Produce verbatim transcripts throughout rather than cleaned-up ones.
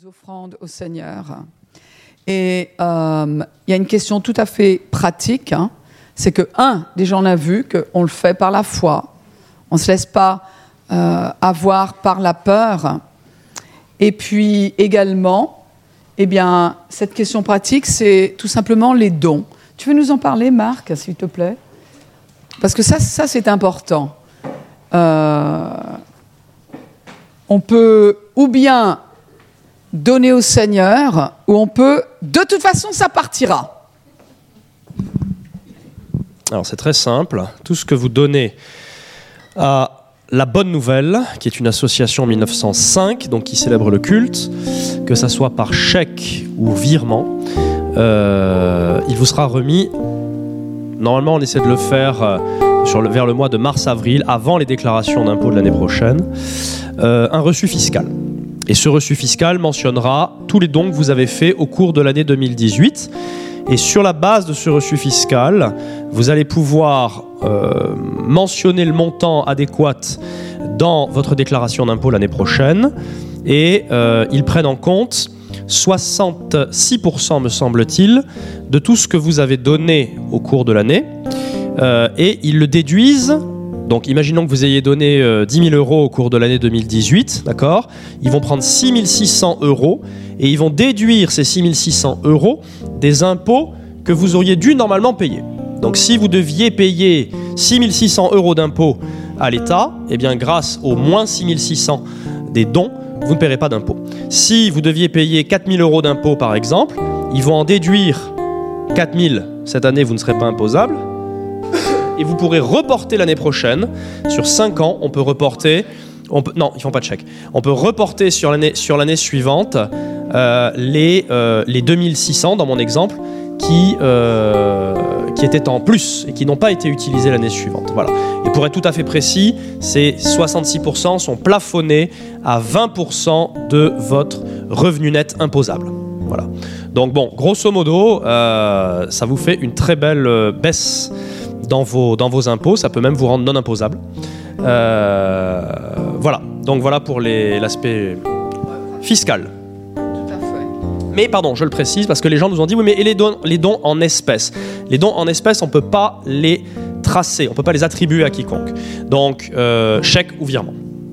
nos offrandes au Seigneur. Et euh, il y a une question tout à fait pratique, hein, c'est que, un, déjà on a vu qu'on le fait par la foi, on ne se laisse pas euh, avoir par la peur. Et puis également, eh bien, cette question pratique, c'est tout simplement les dons. Tu veux nous en parler, Marc, s'il te plaît ? Parce que ça, ça c'est important. Euh, on peut ou bien donner au Seigneur, ou on peut, de toute façon, ça partira. Alors c'est très simple. Tout ce que vous donnez à La Bonne Nouvelle, qui est une association en mille neuf cent cinq, donc qui célèbre le culte, que ça soit par chèque ou virement, euh, il vous sera remis. Normalement, on essaie de le faire euh, sur le, vers le mois de mars-avril, avant les déclarations d'impôts de l'année prochaine, euh, un reçu fiscal. Et ce reçu fiscal mentionnera tous les dons que vous avez faits au cours de l'année deux mille dix-huit. Et sur la base de ce reçu fiscal, vous allez pouvoir euh, mentionner le montant adéquat dans votre déclaration d'impôt l'année prochaine. Et euh, ils prennent en compte soixante-six pour cent, me semble-t-il, de tout ce que vous avez donné au cours de l'année. Euh, et ils le déduisent. Donc, imaginons que vous ayez donné euh, dix mille euros au cours de l'année deux mille dix-huit, d'accord ? Ils vont prendre six mille six cents euros et ils vont déduire ces six mille six cents euros des impôts que vous auriez dû normalement payer. Donc, si vous deviez payer six mille six cents euros d'impôts à l'État, eh bien, grâce aux moins six mille six cents des dons, vous ne paierez pas d'impôts. Si vous deviez payer quatre mille euros d'impôts, par exemple, ils vont en déduire quatre mille. Cette année, vous ne serez pas imposable. Et vous pourrez reporter l'année prochaine. Sur cinq ans, on peut reporter... On peut, non, ils ne font pas de chèque. On peut reporter sur l'année, sur l'année suivante euh, les, euh, les deux mille six cents, dans mon exemple, qui, euh, qui étaient en plus et qui n'ont pas été utilisés l'année suivante. Voilà. Et pour être tout à fait précis, ces soixante-six pour cent sont plafonnés à vingt pour cent de votre revenu net imposable. Voilà. Donc bon, grosso modo, euh, ça vous fait une très belle euh, baisse Dans vos, dans vos impôts, ça peut même vous rendre non imposable. Euh, voilà, donc voilà pour les, l'aspect fiscal. Tout à fait. Mais pardon, je le précise parce que les gens nous ont dit oui, mais et les dons, les dons en espèces. Les dons en espèces, on ne peut pas les tracer, on ne peut pas les attribuer à quiconque. Donc, euh, chèque ou virement.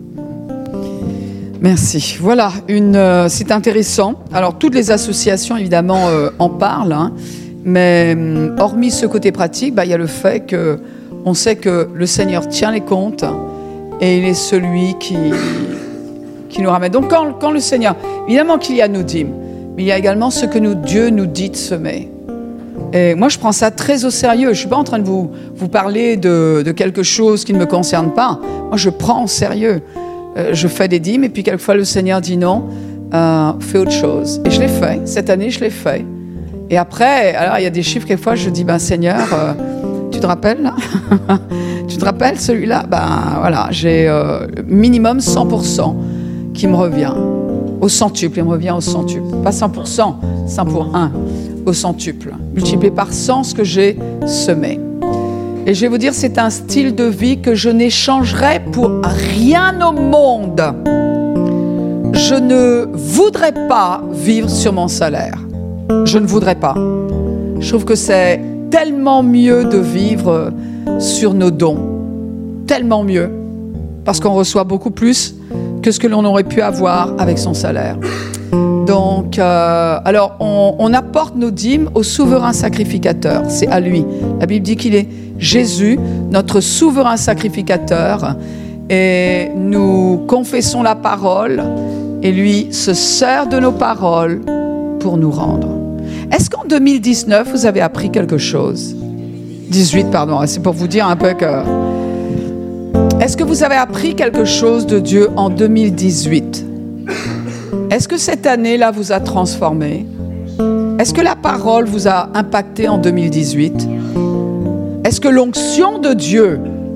Merci. Voilà, une, euh, c'est intéressant. Alors, toutes les associations, évidemment, euh, en parlent, hein. Mais hormis ce côté pratique, bah, y a le fait qu'on sait que le Seigneur tient les comptes et il est celui qui, qui nous ramène. Donc quand, quand le Seigneur, évidemment qu'il y a nos dîmes, mais il y a également ce que nous, Dieu nous dit de semer. Et moi je prends ça très au sérieux. Je ne suis pas en train de vous, vous parler de, de quelque chose qui ne me concerne pas. Moi je prends au sérieux. Euh, je fais des dîmes et puis quelquefois le Seigneur dit non, euh, fais autre chose. Et je l'ai fait. Cette année je l'ai fait. Et après, alors il y a des chiffres, quelquefois, je dis, ben Seigneur, euh, tu te rappelles là Tu te rappelles celui-là Ben voilà, j'ai euh, minimum cent pour cent qui me revient. Au centuple, il me revient au centuple. Pas cent pour cent, cent pour un, au centuple. Multiplié par cent ce que j'ai semé. Et je vais vous dire, c'est un style de vie que je n'échangerai pour rien au monde. Je ne voudrais pas vivre sur mon salaire. Je ne voudrais pas. Je trouve que c'est tellement mieux de vivre sur nos dons. Tellement mieux. Parce qu'on reçoit beaucoup plus que ce que l'on aurait pu avoir avec son salaire. Donc, euh, alors, on, on apporte nos dîmes au souverain sacrificateur. C'est à lui. La Bible dit qu'il est Jésus, notre souverain sacrificateur. Et nous confessons la parole. Et lui se sert de nos paroles pour nous rendre. Est-ce qu'en deux mille dix-neuf, vous avez appris quelque chose ? dix-huit, pardon, c'est pour vous dire un peu que... Est-ce que vous avez appris quelque chose de Dieu en deux mille dix-huit ? Est-ce que cette année-là vous a transformé ? Est-ce que la parole vous a impacté en deux mille dix-huit ? Est-ce que l'onction de Dieu,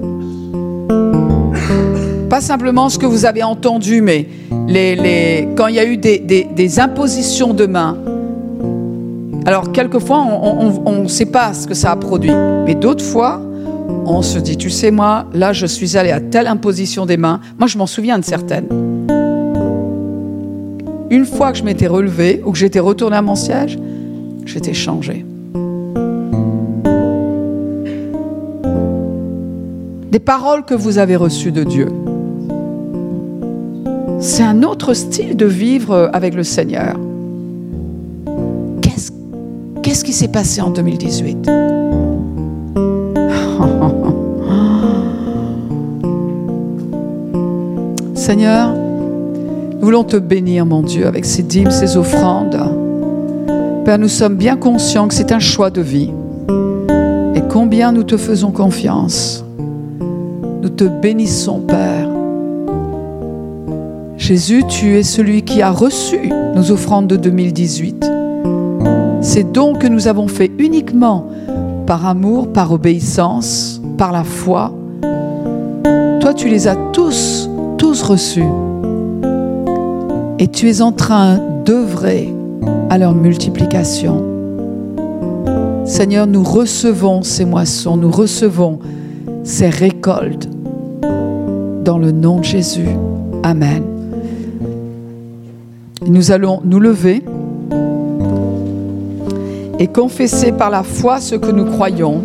pas simplement ce que vous avez entendu, mais les, les, quand il y a eu des, des, des impositions de main, alors quelquefois on ne sait pas ce que ça a produit, mais d'autres fois on se dit, tu sais moi, là je suis allé à telle imposition des mains, moi je m'en souviens de certaines. une fois que je m'étais relevée ou que j'étais retournée à mon siège, j'étais changée. Des paroles que vous avez reçues de Dieu. C'est un autre style de vivre avec le Seigneur. Qu'est-ce, qu'est-ce qui s'est passé en deux mille dix-huit? Seigneur, nous voulons te bénir, mon Dieu, avec ces dîmes, ces offrandes. Père, nous sommes bien conscients que c'est un choix de vie et combien nous te faisons confiance. Nous te bénissons, Père. Jésus, tu es celui qui a reçu nos offrandes de deux mille dix-huit. Ces dons que nous avons faits uniquement par amour, par obéissance, par la foi. Toi, tu les as tous, tous reçus. Et tu es en train d'œuvrer à leur multiplication. Seigneur, nous recevons ces moissons, nous recevons ces récoltes. Dans le nom de Jésus. Amen. Nous allons nous lever et confesser par la foi ce que nous croyons.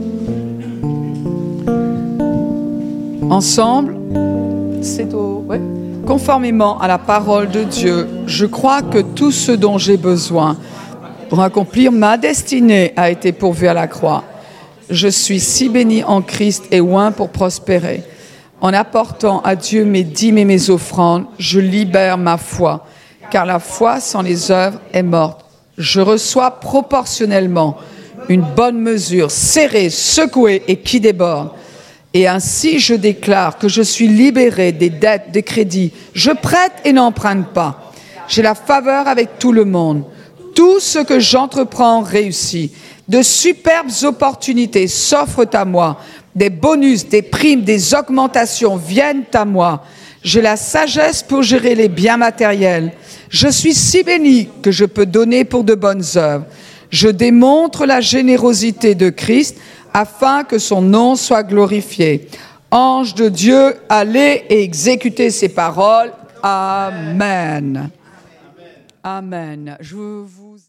Ensemble, c'est au... ouais. Conformément à la parole de Dieu, je crois que tout ce dont j'ai besoin pour accomplir ma destinée a été pourvu à la croix. Je suis si béni en Christ et oint pour prospérer. En apportant à Dieu mes dîmes et mes offrandes, je libère ma foi, car la foi sans les œuvres est morte. Je reçois proportionnellement une bonne mesure, serrée, secouée et qui déborde. Et ainsi je déclare que je suis libéré des dettes, des crédits. Je prête et n'emprunte pas. J'ai la faveur avec tout le monde. Tout ce que j'entreprends réussit. De superbes opportunités s'offrent à moi. Des bonus, des primes, des augmentations viennent à moi. J'ai la sagesse pour gérer les biens matériels. Je suis si béni que je peux donner pour de bonnes œuvres. Je démontre la générosité de Christ afin que son nom soit glorifié. Ange de Dieu, allez et exécutez ces paroles. Amen. Amen. Je vous